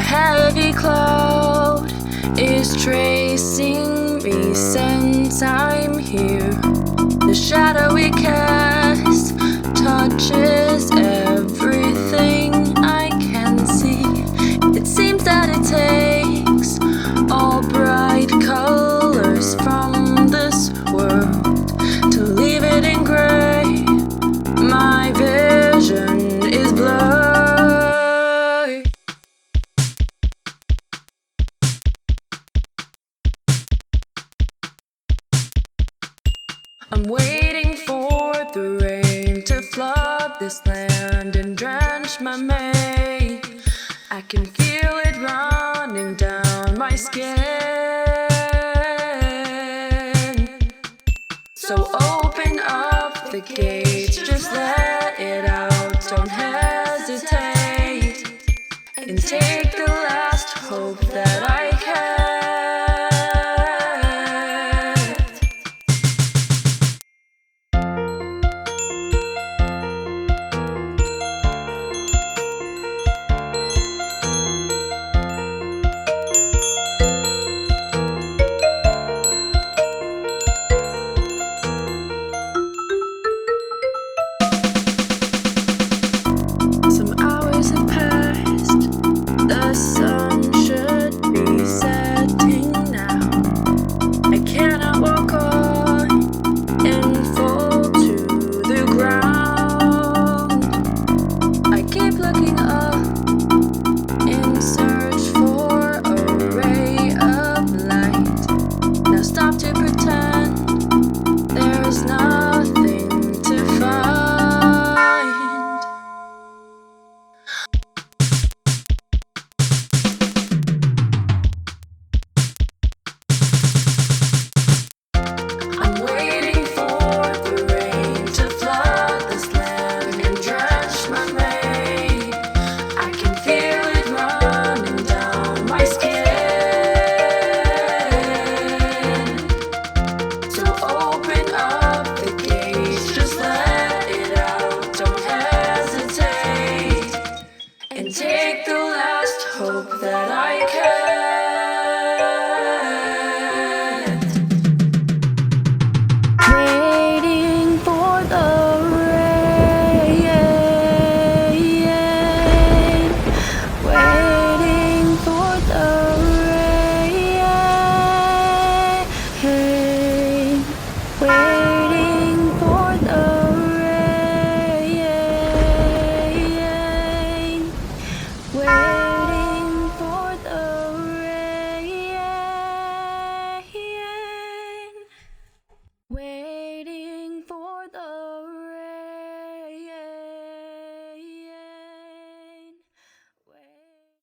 heavy cloud is tracing me since I'm here. The shadow it casts touches everything I can see. It seems that it takes all bright colors from this world to leave it in gray. My vision is blurred. I'm waiting for the rain to flood this land and drench my mane. I can feel it running down my skin. So open up the gates, just let it out, don't hesitate, and take the last hope that I can. Some hours have passed, the sun should be setting now. I cannot walk on and fall to the ground. I keep looking up in search for a ray of light. Now stop to pretend there's nothing to find. I'm waiting for the rain to flood this land and drench my mane. I can feel it running down my skin. So open up the gates, just let it out, don't hesitate, and take the last hope that I can.